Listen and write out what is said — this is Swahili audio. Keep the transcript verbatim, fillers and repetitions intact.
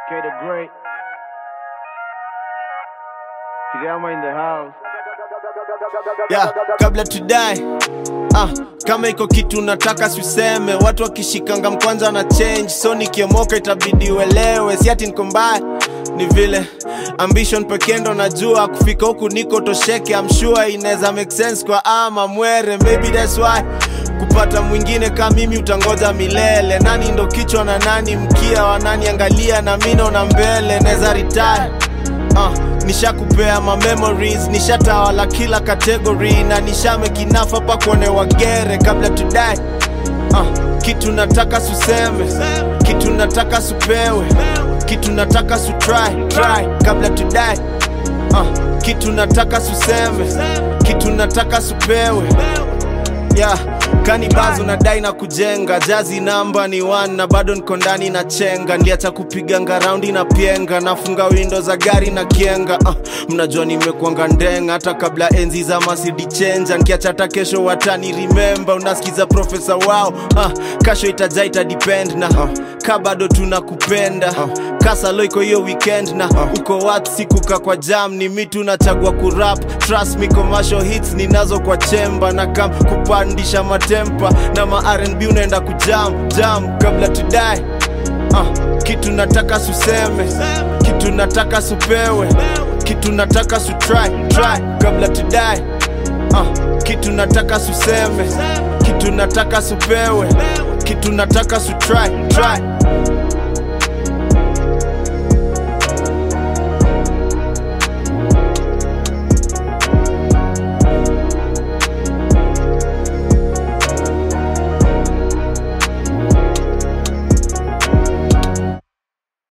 K the Great. Kigama in the house. Yeah, kabla to die. Ah, kama iko kitu nataka suseme. Watu wakishikanga mkwanza na change. So nikiomoka itabidi uelewe. Si ati niko mbaya, ni vile ambition pekendo najua. Kufika huku niko tosheke. I'm sure inaweza make sense kwa ama mwere. Maybe that's why kupata mwingine kama mimi utangoja milele. Nani ndo kichwa na nani mkia wa nani angalia na mino na mbele. Neza retire. Uh, nisha kupea ma memories, nisha tawala kila category. Na nisha make enough hapa kuone wagere kabla to die. uh, Kitu nataka suseme, kitu nataka supewe, kitu nataka su try, try kabla to die. uh, Kitu nataka suseme, kitu nataka supewe. Yeah, kanibazo na dai na kujenga. Jazi namba ni one na bado niko ndani na chenga. Niliacha kupiganga raundi na pienga. Nafunga windows za gari na kienga. uh, Mnajua nimekuanga ndenga hata kabla enzi za masidi changer. Nikiacha hata kesho watani remember. Unasikiza professor wao. uh, Kasho itajaa ita depend na uh, ka bado tunakupenda. uh, Kasa lo iko hiyo weekend na uh, uko wat sikuka kwa jam. Ni mitu nachagua kurap. Trust me commercial hits ninazo kwa chamber. Na kam kupandisha matempa. Na ma R and B unaenda kujam jam kabla to die. uh, Kitu nataka suseme, kitu nataka supewe, kitu nataka su try, try kabla to die. uh, Kitu nataka suseme, kitu nataka supewe, kitu nataka su try, try.